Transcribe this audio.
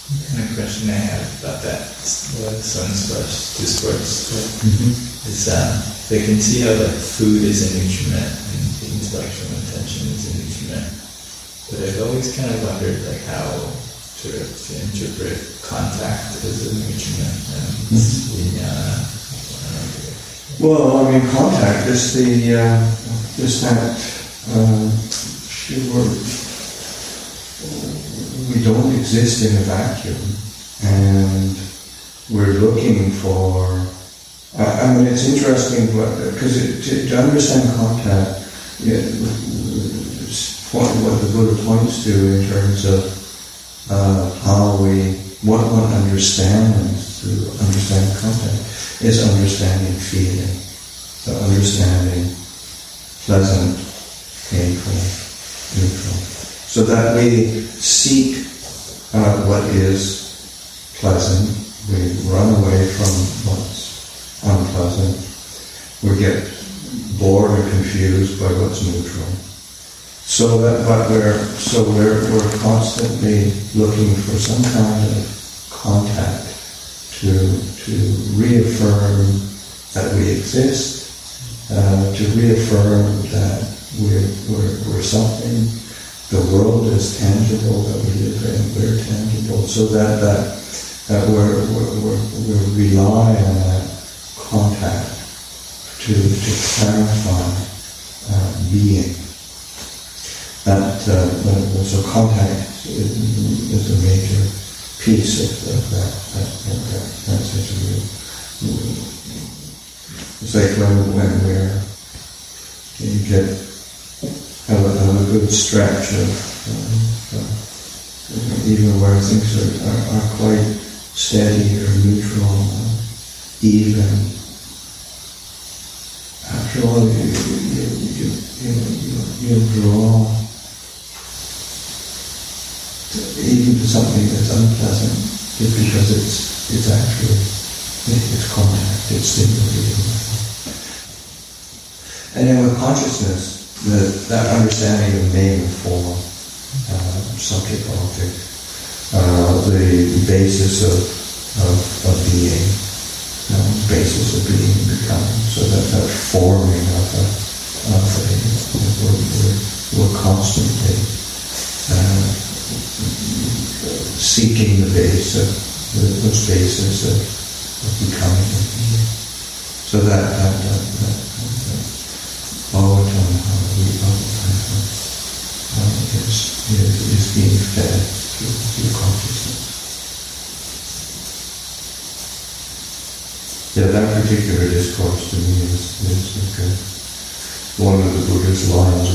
kind of question I have about that Sunsplash discourse is they can see how like food is a nutriment and the intellectual intention is a nutriment, but I've always kind of wondered like how to interpret contact as a nutriment and vijnana. Well, I mean, contact is we don't exist in a vacuum, and we're looking for. I mean, it's interesting because to understand contact, what the Buddha points to in terms of what one understands to understand contact is understanding feeling, so understanding pleasant, painful, neutral. So that we seek what is pleasant, we run away from what's unpleasant, we get bored or confused by what's neutral. So we're constantly looking for some kind of contact to reaffirm that we exist, to reaffirm that we're something. The world is tangible, that we live in, we're tangible, so that we rely on that contact to clarify being. So contact is a major piece of that situation. It's like when you have a good stretch of even where things are quite steady or neutral, even. After all, you draw even to something that's unpleasant, just because it's actually it's contact, it's stimulating. And then with consciousness, that understanding of name and form, subject, object, the basis of being, basis of being and becoming. So that forming we're constantly seeking the base of those bases of becoming and being. So that all the time is being fed through consciousness. Yeah, that particular discourse to me is good. One of the Buddha's lines